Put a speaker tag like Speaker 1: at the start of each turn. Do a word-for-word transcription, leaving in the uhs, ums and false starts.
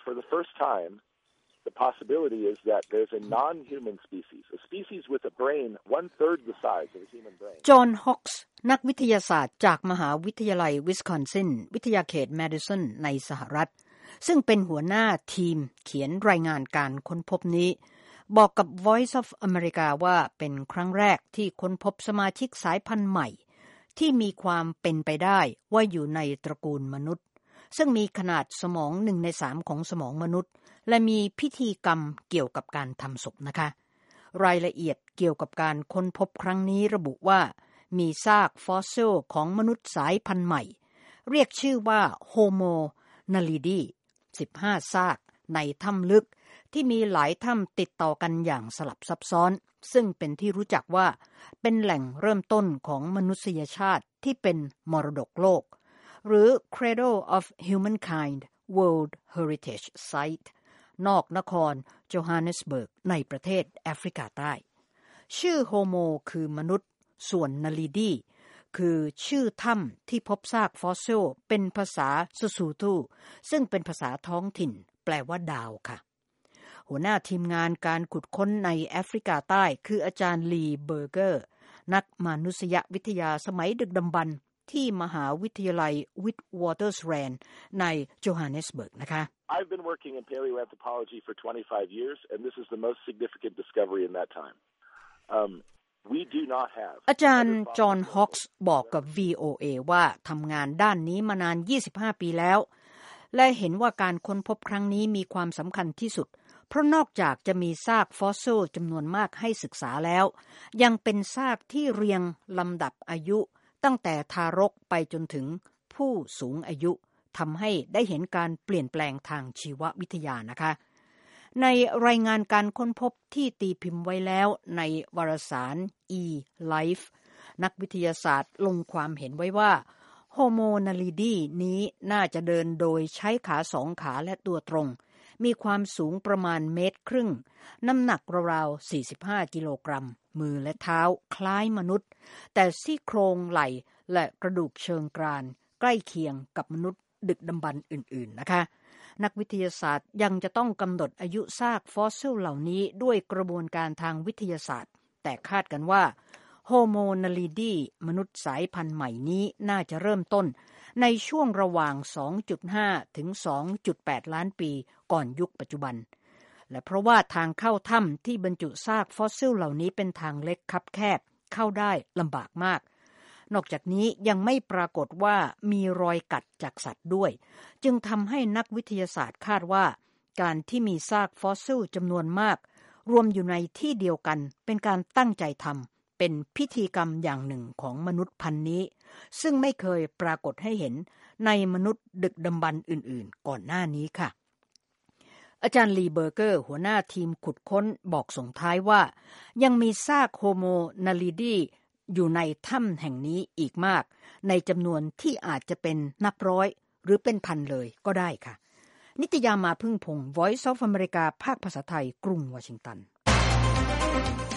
Speaker 1: for the first time, the possibility is that there's a non-human species, a species with a brain one-third the size of a human brain.
Speaker 2: จอห์น ฮอกส์ นักวิทยาศาสตร์จากมหาวิทยาลัยวิสคอนซินวิทยาเขตแมดิสันในสหรัฐซึ่งเป็นหัวหน้าทีมเขียนรายงานการค้นพบนี้บอกกับ Voice of America ว่าเป็นครั้งแรกที่ค้นพบสมาชิกสายพันธุ์ใหม่ที่มีความเป็นไปได้ว่าอยู่ในตระกูลมนุษย์ซึ่งมีขนาดสมองหนึ่งในสามของสมองมนุษย์และมีพิธีกรรมเกี่ยวกับการทำศพนะคะรายละเอียดเกี่ยวกับการค้นพบครั้งนี้ระบุว่ามีซากฟอสซิลของมนุษย์สายพันธุ์ใหม่เรียกชื่อว่า Homo naledi สิบห้าซากในถ้ำลึกที่มีหลายถ้ำติดต่อกันอย่างสลับซับซ้อนซึ่งเป็นที่รู้จักว่าเป็นแหล่งเริ่มต้นของมนุษยชาติที่เป็นมรดกโลกหรือ Cradle of Humankind World Heritage Site นอกนครโจฮันเนสเบิร์กในประเทศแอฟริกาใต้ชื่อโฮโมคือมนุษย์ส่วนนาลีดีคือชื่อถ้ำที่พบซากฟอสซิลเป็นภาษาซูซูทูซึ่งเป็นภาษาท้องถิ่นแปลว่าดาวค่ะหัวหน้าทีมงานการขุดค้นในแอฟริกาใต้คืออาจารย์ลีเบอร์เกอร์นักมนุษยวิทยาสมัยดึกดำบรรพ์ที่มหาวิทยาลัยวิทวอเตอร์สแรนด์ในโจฮันเนสเบิร์กนะคะ
Speaker 1: I've been working in paleoanthropology for twenty-five years and this is the most significant discovery in that time. Um, we do not have
Speaker 2: อาจารย์จอห์น ฮอกส์บอกกับ วี โอ เอ ว่าทำงานด้านนี้มานานยี่สิบห้าปีแล้วและเห็นว่าการค้นพบครั้งนี้มีความสำคัญที่สุดเพราะนอกจากจะมีซากฟอสซิลจำนวนมากให้ศึกษาแล้วยังเป็นซากที่เรียงลำดับอายุตั้งแต่ทารกไปจนถึงผู้สูงอายุทำให้ได้เห็นการเปลี่ยนแปลงทางชีววิทยานะคะในรายงานการค้นพบที่ตีพิมพ์ไว้แล้วในวารสาร e-Life นักวิทยาศาสตร์ลงความเห็นไว้ว่า Homo naledi นี้น่าจะเดินโดยใช้ขาสองขาและตัวตรงมีความสูงประมาณเมตรครึ่งน้ำหนักราวๆสี่สิบห้ากิโลกรัมมือและเท้าคล้ายมนุษย์แต่ซี่โครงไหล่และกระดูกเชิงกรานใกล้เคียงกับมนุษย์ดึกดำบรรพ์อื่นๆนะคะนักวิทยาศาสตร์ยังจะต้องกำหนดอายุซากฟอสซิลเหล่านี้ด้วยกระบวนการทางวิทยาศาสตร์แต่คาดกันว่า Homo naledi มนุษย์สายพันธุ์ใหม่นี้น่าจะเริ่มต้นในช่วงระหว่าง สองจุดห้า ถึง สองจุดแปด ล้านปีก่อนยุคปัจจุบันและเพราะว่าทางเข้าถ้ำที่บรรจุซากฟอสซิลเหล่านี้เป็นทางเล็กคับแคบเข้าได้ลำบากมากนอกจากนี้ยังไม่ปรากฏว่ามีรอยกัดจากสัตว์ด้วยจึงทำให้นักวิทยาศาสตร์คาดว่าการที่มีซากฟอสซิลจำนวนมากรวมอยู่ในที่เดียวกันเป็นการตั้งใจทำเป็นพิธีกรรมอย่างหนึ่งของมนุษย์พันธุ์นี้ซึ่งไม่เคยปรากฏให้เห็นในมนุษย์ดึกดำบรรพ์อื่นๆก่อนหน้านี้ค่ะอาจารย์ลีเบอร์เกอร์หัวหน้าทีมขุดค้นบอกส่งท้ายว่ายังมีซากโฮโมนาลีดีอยู่ในถ้ำแห่งนี้อีกมากในจำนวนที่อาจจะเป็นนับร้อยหรือเป็นพันเลยก็ได้ค่ะนิตยามาพึ่งพงศ์ Voice of America ภาคภาษาไทยกรุงวอชิงตัน